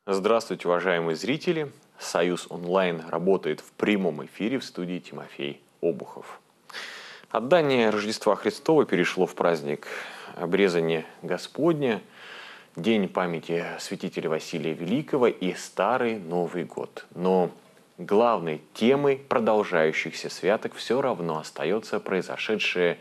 Здравствуйте, уважаемые зрители! Союз онлайн работает в прямом эфире в студии Тимофей Обухов. Отдание Рождества Христова перешло в праздник обрезания Господня, День памяти святителя Василия Великого и Старый Новый год. Но главной темой продолжающихся святок все равно остается произошедшее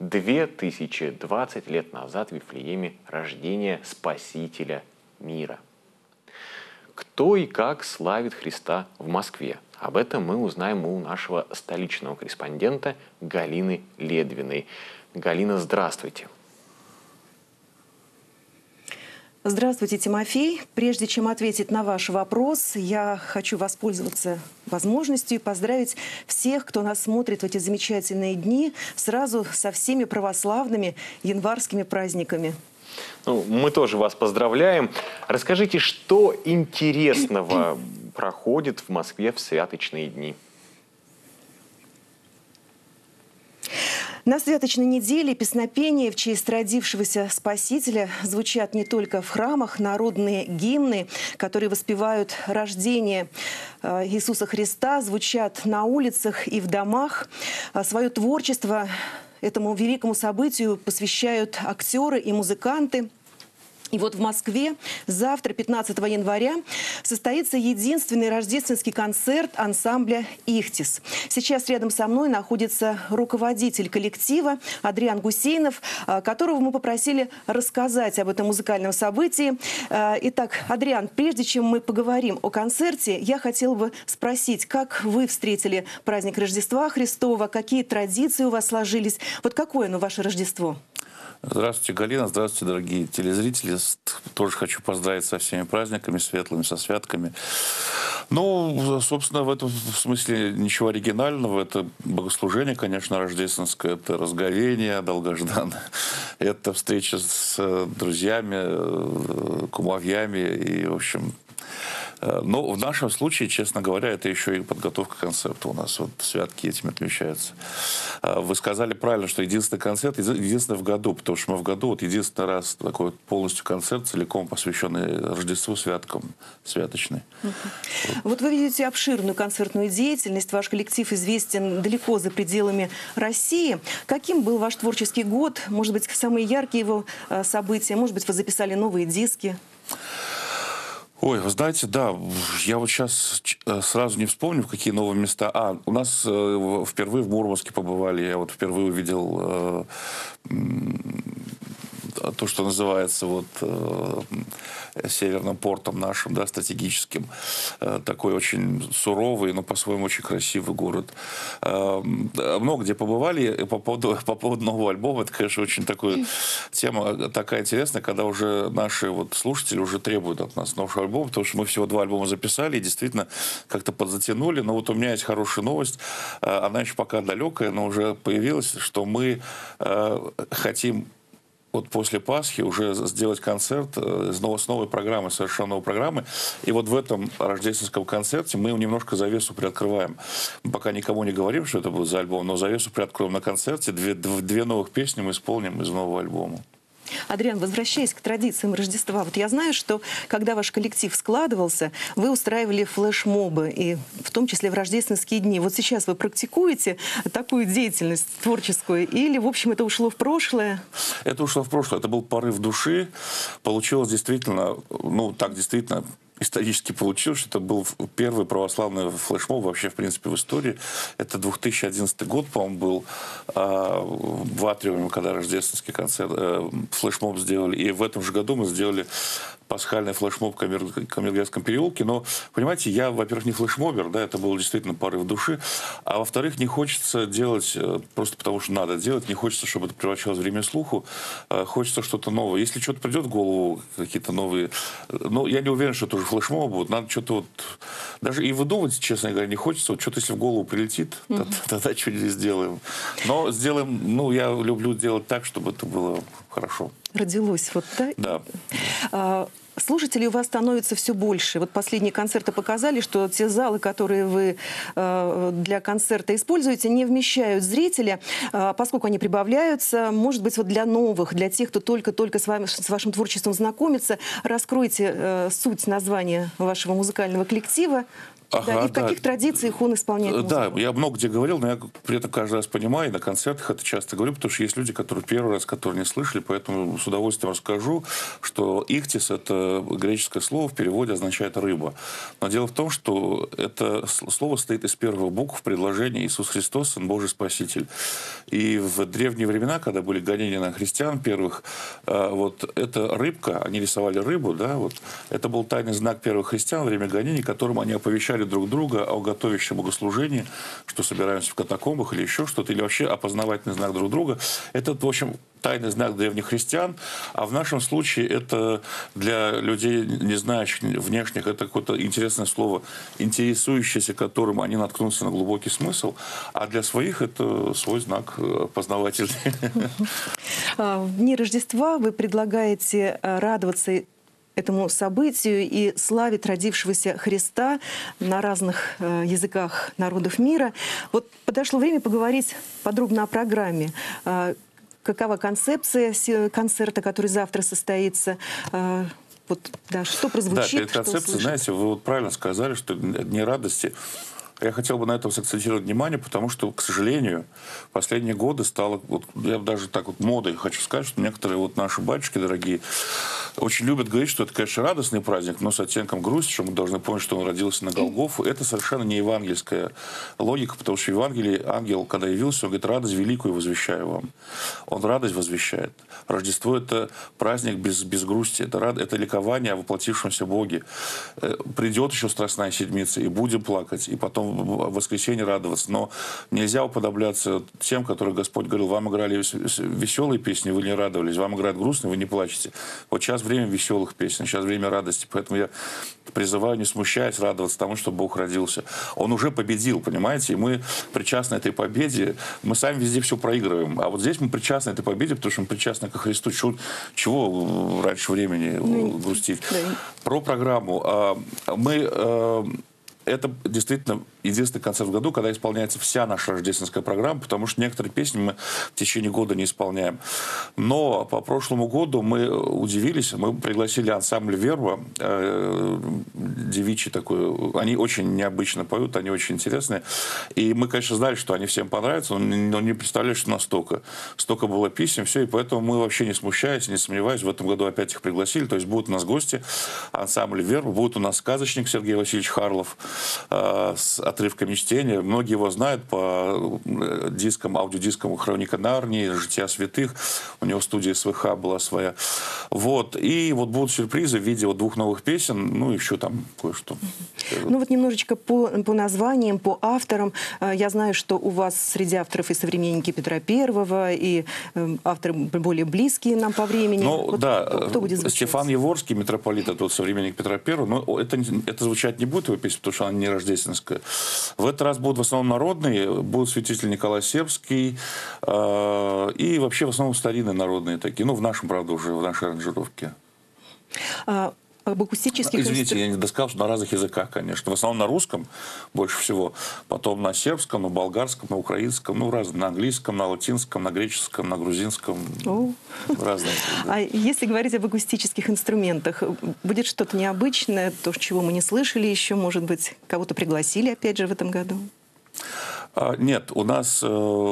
2020 лет назад в Вифлееме рождение Спасителя мира. Кто и как славит Христа в Москве? Об этом мы узнаем у нашего столичного корреспондента Галины Ледвиной. Галина, здравствуйте. Здравствуйте, Тимофей. Прежде чем ответить на ваш вопрос, я хочу воспользоваться возможностью и поздравить всех, кто нас смотрит в эти замечательные дни, сразу со всеми православными январскими праздниками. Мы тоже вас поздравляем. Расскажите, что интересного проходит в Москве в святочные дни? На святочной неделе песнопения в честь родившегося Спасителя звучат не только в храмах, народные гимны, которые воспевают рождение Иисуса Христа, звучат на улицах и в домах. Свое творчество этому великому событию посвящают актеры и музыканты. И вот в Москве завтра, 15 января, состоится единственный рождественский концерт ансамбля «Ихтис». Сейчас рядом со мной находится руководитель коллектива Адриан Гусейнов, которого мы попросили рассказать об этом музыкальном событии. Итак, Адриан, прежде чем мы поговорим о концерте, я хотела бы спросить, как вы встретили праздник Рождества Христова, какие традиции у вас сложились? Вот какое оно ваше Рождество? Здравствуйте, Галина. Здравствуйте, дорогие телезрители. Тоже хочу поздравить со всеми праздниками, светлыми, со святками. Ну, собственно, в этом смысле ничего оригинального. Это богослужение, конечно, рождественское. Это разговение долгожданное. Это встреча с друзьями, кумовьями и, в общем... Но в нашем случае, честно говоря, это еще и подготовка концерта у нас. Вот святки этим отмечаются. Вы сказали правильно, что единственный концерт, единственный в году, потому что мы в году вот единственный раз такой вот полностью концерт, целиком посвященный Рождеству, святкам, святочный. Вот вы видите обширную концертную деятельность. Ваш коллектив известен далеко за пределами России. Каким был ваш творческий год? Может быть, самые яркие его события? Может быть, вы записали новые диски? Ой, вы знаете, да, я вот сейчас сразу не вспомню, в какие новые места. У нас впервые в Мурманске побывали, я вот впервые увидел то, что называется вот северным портом нашим, да, стратегическим. Такой очень суровый, но по-своему очень красивый город. Много где побывали. По поводу нового альбома, это, конечно, очень такая тема такая интересная, когда уже наши вот слушатели уже требуют от нас новый альбом, потому что мы всего 2 альбома записали и действительно как-то подзатянули. Но вот у меня есть хорошая новость. Она еще пока далекая, но уже появилась, что мы хотим вот после Пасхи уже сделать концерт с новой программой, совершенно новой программы. И вот в этом рождественском концерте мы немножко завесу приоткрываем. Мы пока никому не говорим, что это будет за альбом, но завесу приоткроем на концерте. Две новых песни мы исполним из нового альбома. Адриан, возвращаясь к традициям Рождества, вот я знаю, что когда ваш коллектив складывался, вы устраивали флешмобы, и в том числе в рождественские дни. Вот сейчас вы практикуете такую деятельность творческую, или, в общем, это ушло в прошлое? Это ушло в прошлое, это был порыв души. Получилось действительно, ну, так действительно... Исторически получилось, что это был первый православный флешмоб вообще, в принципе, в истории. Это 2011 год, по-моему, был в Атриуме, когда рождественский концерт, флешмоб сделали. И в этом же году мы сделали пасхальный флешмоб в Камергерском переулке. Но, понимаете, я, во-первых, не флешмобер, да, это был действительно порыв души. А во-вторых, не хочется делать просто потому, что надо делать. Не хочется, чтобы это превращалось в время слуху. Хочется что-то новое. Если что-то придет в голову, какие-то новые... Ну, я не уверен, что это уже флешмобы будут. Надо что-то вот... Даже и выдумывать, честно говоря, не хочется. Вот что-то, если в голову прилетит, тогда что-нибудь сделаем. Но сделаем... Ну, я люблю делать так, чтобы это было хорошо. Родилось вот, да? Да. слушателей у вас становится все больше. Вот последние концерты показали, что те залы, которые вы для концерта используете, не вмещают зрителя, поскольку они прибавляются. Может быть, вот для новых, для тех, кто только-только с вашим творчеством знакомится, раскройте суть названия вашего музыкального коллектива. Да, и в каких традициях он исполняет музыку? Да, я много где говорил, но я при этом каждый раз понимаю, и на концертах это часто говорю, потому что есть люди, которые первый раз, которые не слышали, поэтому с удовольствием расскажу, что ихтис — это греческое слово, в переводе означает «рыба». Но дело в том, что это слово состоит из первых букв предложения «Иисус Христос, Сын Божий Спаситель». И в древние времена, когда были гонения на христиан первых, вот эта рыбка, они рисовали рыбу, да, вот, это был тайный знак первых христиан во время гонений, которым они оповещали друг друга о готовящем богослужении, что собираемся в катакомбах или еще что-то, или вообще опознавательный знак друг друга. Это, в общем, тайный знак древних христиан, а в нашем случае это для людей, не знающих внешних, это какое-то интересное слово, интересующееся которым они наткнутся на глубокий смысл, а для своих это свой знак познавательный. В дни Рождества вы предлагаете радоваться этому событию и славить родившегося Христа на разных языках народов мира. Вот подошло время поговорить подробно о программе. Какова концепция концерта, который завтра состоится? Вот, да, что прозвучит? Да, перед концепцией, знаете, вы вот правильно сказали, что дни радости. Я хотел бы на этом сакцентировать внимание, потому что, к сожалению, в последние годы стало, вот, я даже так вот модой хочу сказать, что некоторые вот наши батюшки дорогие очень любят говорить, что это, конечно, радостный праздник, но с оттенком грусти, что мы должны помнить, что он родился на Голгофу. Это совершенно не евангельская логика, потому что в Евангелии ангел, когда явился, он говорит: радость великую возвещаю вам. Он радость возвещает. Рождество — это праздник без грусти, это ликование о воплотившемся Боге. Придет еще Страстная Седмица, и будем плакать, и потом в воскресенье радоваться. Но нельзя уподобляться тем, которые Господь говорил: вам играли веселые песни, вы не радовались, вам играют грустные, вы не плачете. Вот сейчас время веселых песен, сейчас время радости. Поэтому я призываю, не смущаясь, радоваться тому, что Бог родился. Он уже победил, понимаете? И мы причастны этой победе. Мы сами везде все проигрываем. А вот здесь мы причастны этой победе, потому что мы причастны ко Христу. Чего раньше времени грустить? Про программу. Это действительно единственный концерт в году, когда исполняется вся наша рождественская программа, потому что некоторые песни мы в течение года не исполняем. Но по прошлому году мы удивились, мы пригласили ансамбль «Верба», девичий такой. Они очень необычно поют, они очень интересные. И мы, конечно, знали, что они всем понравятся, но не представляли, что настолько. Столько было песен, все, и поэтому мы вообще не смущаясь, не сомневаясь, в этом году опять их пригласили. То есть будут у нас гости, ансамбль «Верба», будет у нас сказочник Сергей Васильевич Харлов с отрывками чтения. Многие его знают по дискам, аудиодискам «Хроника Нарнии», «Жития святых». У него студия СВХ была своя. Вот. И вот будут сюрпризы в виде вот 2 новых песен, ну, еще там кое-что. Ну, вот немножечко по названиям, по авторам. Я знаю, что у вас среди авторов и современники Петра Первого, и авторы более близкие нам по времени. Ну, вот да, кто будет звучать? Стефан Еворский, митрополит, это вот современник Петра Первого. Но это звучать не будет, его песня, потому что она не рождественская. В этот раз будут в основном народные, будут святитель Николай Сербский, и вообще в основном старинные народные такие. Ну, в нашем, правда, уже, в нашей аранжировке. Об акустических Извините, я не досказал, что на разных языках, конечно. В основном на русском больше всего, потом на сербском, на болгарском, на украинском, ну, на английском, на латинском, на греческом, на грузинском. Разные. Да. А если говорить об акустических инструментах, будет что-то необычное, то, чего мы не слышали еще, может быть, кого-то пригласили, опять же, в этом году? Нет, у нас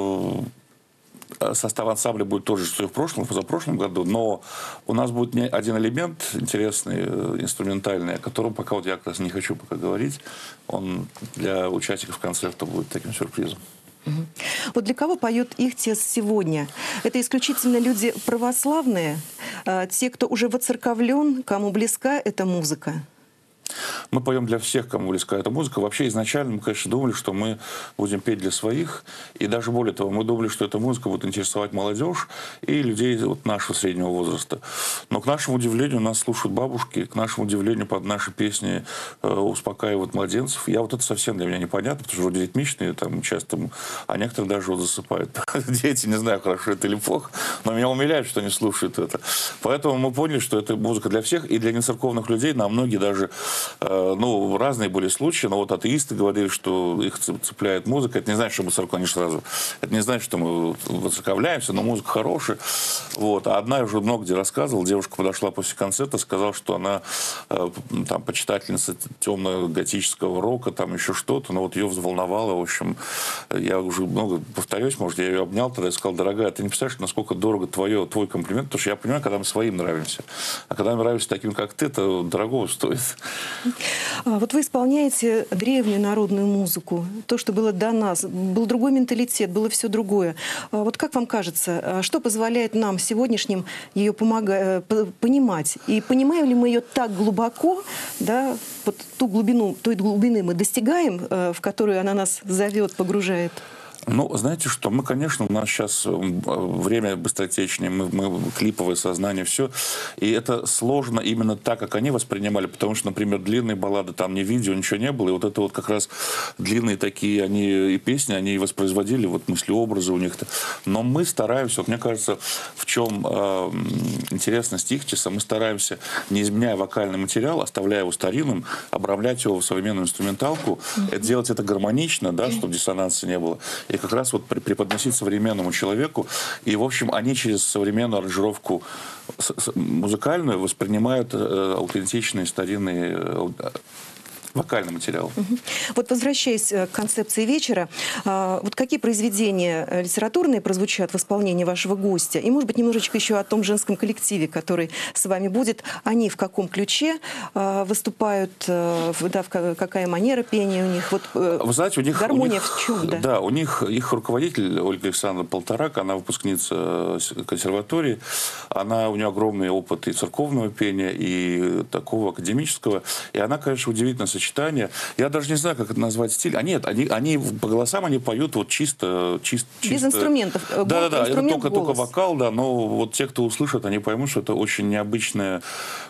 состав ансамбля будет тот же, что и в прошлом, в позапрошлом году, но у нас будет один элемент интересный, инструментальный, о котором пока вот я как раз не хочу пока говорить. Он для участников концерта будет таким сюрпризом. Вот для кого поет ихтис сегодня? Это исключительно люди православные, те, кто уже воцерковлен, кому близка эта музыка? Мы поем для всех, кому близка эта музыка. Вообще изначально мы, конечно, думали, что мы будем петь для своих. И даже более того, мы думали, что эта музыка будет интересовать молодежь и людей вот нашего среднего возраста. Но, к нашему удивлению, нас слушают бабушки. К нашему удивлению, под наши песни успокаивают младенцев. Я вот это совсем для меня непонятно, потому что вроде ритмичные там часто, а некоторые даже вот засыпают. Дети, не знаю, хорошо это или плохо, но меня умиляет, что они слушают это. Поэтому мы поняли, что это музыка для всех, и для нецерковных людей, на многие даже, ну, разные были случаи, но вот атеисты говорили, что их цепляет музыка. Это не значит, что мы церковь, они сразу. Это не значит, что мы воцерковляемся, но музыка хорошая. Вот. А одна, я уже много где рассказывал, девушка подошла после концерта, сказала, что она там почитательница темно-готического рока, там еще что-то, но вот ее взволновало, в общем, я уже много повторюсь, может, я ее обнял тогда и сказал: дорогая, ты не представляешь, насколько дорого твой комплимент, потому что я понимаю, когда мы своим нравимся, а когда мы нравимся таким, как ты, это дорогого стоит. Вот вы исполняете древнюю народную музыку, то, что было до нас, был другой менталитет, было все другое. Вот как вам кажется, что позволяет нам сегодняшним ее понимать? И понимаем ли мы ее так глубоко, да, вот той глубины мы достигаем, в которую она нас зовет, погружает? Ну, знаете что, мы, конечно, у нас сейчас время быстротечнее, мы клиповое сознание, все. И это сложно именно так, как они воспринимали, потому что, например, длинные баллады, там ни видео, ничего не было. И вот это вот как раз длинные такие они и песни, они воспроизводили, вот мыслеобразы у них-то. Но мы стараемся, вот мне кажется, в чем интересность Ихтиса, мы стараемся, не изменяя вокальный материал, оставляя его старинным, обрамлять его в современную инструменталку, делать это гармонично, да, чтобы диссонанса не было. И как раз вот преподносить современному человеку. И, в общем, они через современную аранжировку музыкальную воспринимают аутентичные, старинные вокальный материал. Вот возвращаясь к концепции вечера, вот какие произведения литературные прозвучат в исполнении вашего гостя? И, может быть, немножечко еще о том женском коллективе, который с вами будет. Они в каком ключе выступают, да, какая манера пения у них? Вот, вы знаете, у них гармония в чем? Да, да, у них их руководитель Ольга Александровна Полторак, она выпускница консерватории. У нее огромный опыт и церковного пения, и такого академического. И она, конечно, удивительно сочетание. Я даже не знаю, как это назвать стиль. Нет, они по голосам они поют вот чисто. Без инструментов. Да, это только вокал, да. Но вот те, кто услышат, они поймут, что это очень необычная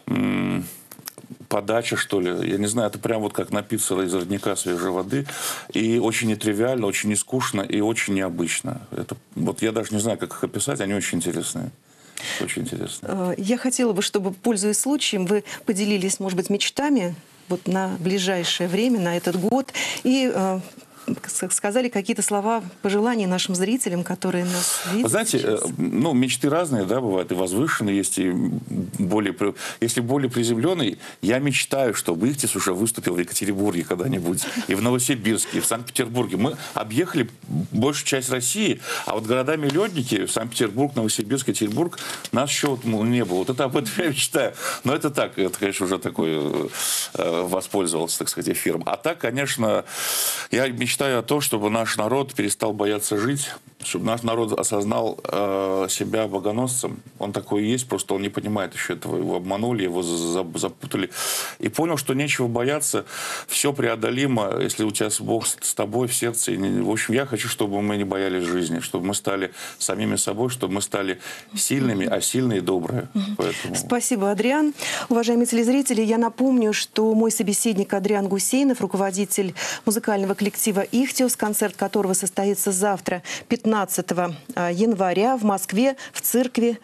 подача, что ли. Я не знаю, это прям вот как напиться из родника свежей воды. И очень нетривиально, очень нескучно и очень необычно. Это, вот я даже не знаю, как их описать, они очень интересные. Очень интересно. Я хотела бы, чтобы, пользуясь случаем, вы поделились, может быть, мечтами вот на ближайшее время, на этот год, и сказали какие-то слова пожеланий нашим зрителям, которые нас видят. Знаете, сейчас. Ну, мечты разные, да, бывают, и возвышенные, есть и если более приземленный, я мечтаю, чтобы Ихтис уже выступил в Екатеринбурге когда-нибудь, и в Новосибирске, и в Санкт-Петербурге. Мы объехали большую часть России, а вот города-миллионники, Санкт-Петербург, Новосибирск, Екатеринбург, нас еще вот не было. Вот это об этом я мечтаю. Но это так, это, конечно, уже такой воспользовался, так сказать, эфиром. А так, конечно, я мечтаю о том, чтобы наш народ перестал бояться жить, чтобы наш народ осознал себя богоносцем. Он такой и есть, просто он не понимает еще этого. Его обманули, его запутали. И понял, что нечего бояться, все преодолимо, если у тебя Бог с тобой в сердце. В общем, я хочу, чтобы мы не боялись жизни, чтобы мы стали самими собой, чтобы мы стали сильными, а сильные и добрые. Поэтому... Спасибо, Адриан. Уважаемые телезрители, я напомню, что мой собеседник Адриан Гусейнов, руководитель музыкального коллектива «Ихтиос», концерт которого состоится завтра, 15 января, в Москве, в цирке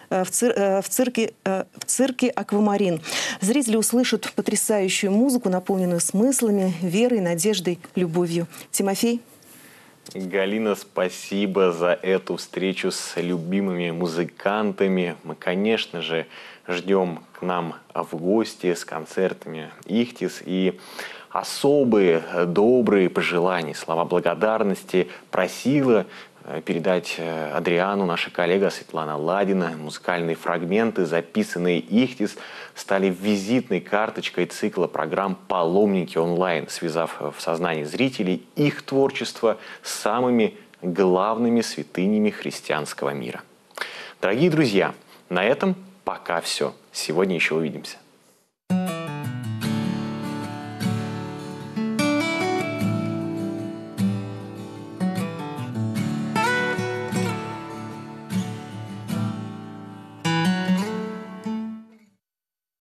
«Аквамарин». Зрители услышат потрясающую музыку, наполненную смыслами, верой, надеждой, любовью. Тимофей? Галина, спасибо за эту встречу с любимыми музыкантами. Мы, конечно же, ждем к нам в гости с концертами «Ихтис». И особые добрые пожелания, слова благодарности просила передать Адриану наша коллега Светлана Ладина. Музыкальные фрагменты, записанные «Ихтис», стали визитной карточкой цикла программ «Паломники онлайн», связав в сознании зрителей их творчество с самыми главными святынями христианского мира. Дорогие друзья, на этом пока все. Сегодня еще увидимся.